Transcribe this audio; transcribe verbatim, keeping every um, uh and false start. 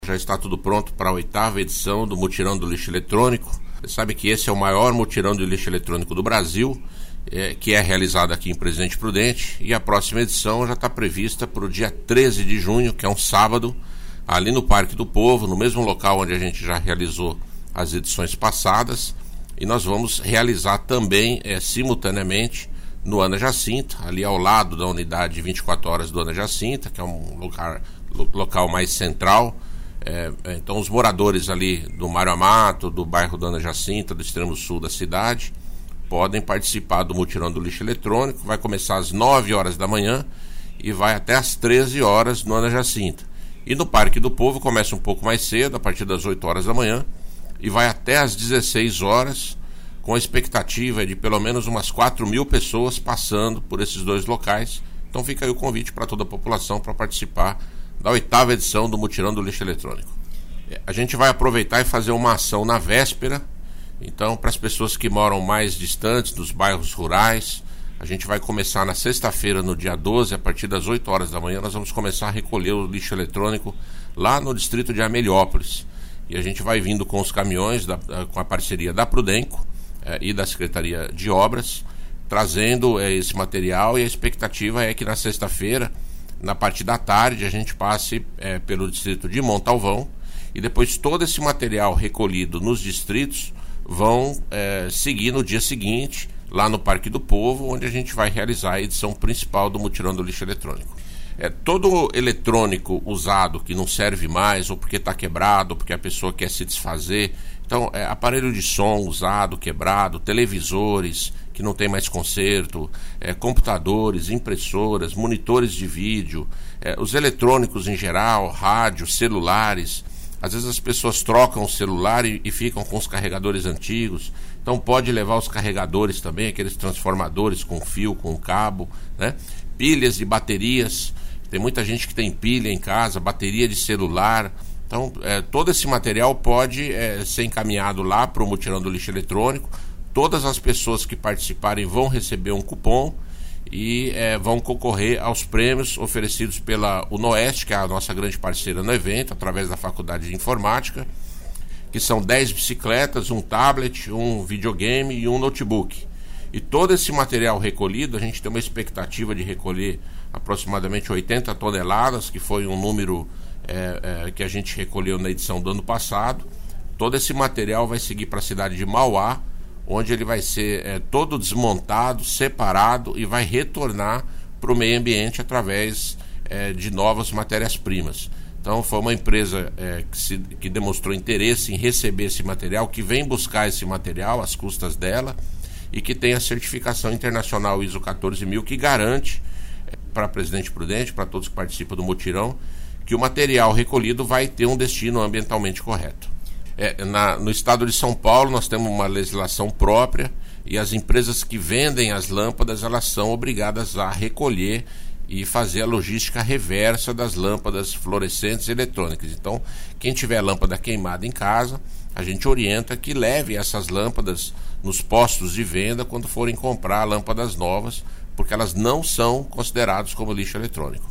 Já está tudo pronto para a oitava edição do Mutirão do Lixo Eletrônico. Você sabe que esse é o maior mutirão de lixo eletrônico do Brasil, é, que é realizado aqui em Presidente Prudente, e a próxima edição já está prevista para o dia treze de junho, que é um sábado, ali no Parque do Povo, no mesmo local onde a gente já realizou as edições passadas, e nós vamos realizar também é, simultaneamente no Ana Jacinta, ali ao lado da unidade vinte e quatro horas do Ana Jacinta, que é um lugar, local mais central. É, então os moradores ali do Mário Amato, do bairro da Ana Jacinta, do extremo sul da cidade, podem participar do mutirão do lixo eletrônico. Vai começar às nove horas da manhã e vai até às treze horas no Ana Jacinta. E no Parque do Povo começa um pouco mais cedo, a partir das oito horas da manhã, e vai até às dezesseis horas, com a expectativa de pelo menos umas quatro mil pessoas passando por esses dois locais. Então fica aí o convite para toda a população para participar da oitava edição do Mutirão do Lixo Eletrônico. A gente vai aproveitar e fazer uma ação na véspera. Então, para as pessoas que moram mais distantes, dos bairros rurais, a gente vai começar na sexta-feira, no dia doze, a partir das oito horas da manhã, nós vamos começar a recolher o lixo eletrônico lá no distrito de Ameliópolis. E a gente vai vindo com os caminhões, da, com a parceria da Prudenco eh, e da Secretaria de Obras, trazendo eh, esse material, e a expectativa é que na sexta-feira, na parte da tarde, a gente passe é, pelo distrito de Montalvão, e depois todo esse material recolhido nos distritos vão é, seguir no dia seguinte, lá no Parque do Povo, onde a gente vai realizar a edição principal do Mutirão do Lixo Eletrônico. É, todo eletrônico usado que não serve mais, ou porque está quebrado, ou porque a pessoa quer se desfazer, então é, aparelho de som usado, quebrado, televisores que não tem mais conserto, é, computadores, impressoras, monitores de vídeo, é, os eletrônicos em geral, rádio, celulares. Às vezes as pessoas trocam o celular e, e ficam com os carregadores antigos, então pode levar os carregadores também, aqueles transformadores com fio, com cabo, né? Pilhas e baterias, tem muita gente que tem pilha em casa, bateria de celular. Então é, todo esse material pode é, ser encaminhado lá para o Mutirão do Lixo Eletrônico. Todas as pessoas que participarem vão receber um cupom e é, vão concorrer aos prêmios oferecidos pela UNOeste, que é a nossa grande parceira no evento, através da Faculdade de Informática, que são dez bicicletas, um tablet, um videogame e um notebook. E todo esse material recolhido, a gente tem uma expectativa de recolher aproximadamente oitenta toneladas, que foi um número é, é, que a gente recolheu na edição do ano passado. Todo esse material vai seguir para a cidade de Mauá, onde ele vai ser é, todo desmontado, separado, e vai retornar para o meio ambiente através é, de novas matérias-primas. Então foi uma empresa é, que, se, que demonstrou interesse em receber esse material, que vem buscar esse material às custas dela, e que tem a certificação internacional I S O quatorze mil, que garante é, para Presidente Prudente, para todos que participam do mutirão, que o material recolhido vai ter um destino ambientalmente correto. É, na, no estado de São Paulo nós temos uma legislação própria, e as empresas que vendem as lâmpadas, elas são obrigadas a recolher e fazer a logística reversa das lâmpadas fluorescentes eletrônicas. Então, quem tiver lâmpada queimada em casa, a gente orienta que leve essas lâmpadas nos postos de venda quando forem comprar lâmpadas novas, porque elas não são consideradas como lixo eletrônico.